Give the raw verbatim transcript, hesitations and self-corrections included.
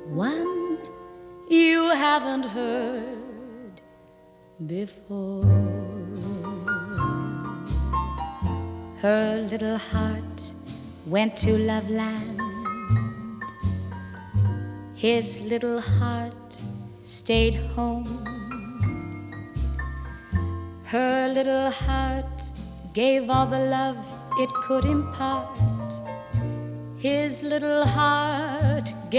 one you haven't heard before. Her little heart went to Loveland. His little heart stayed home. Her little heart gave all the love it could impart. His little heart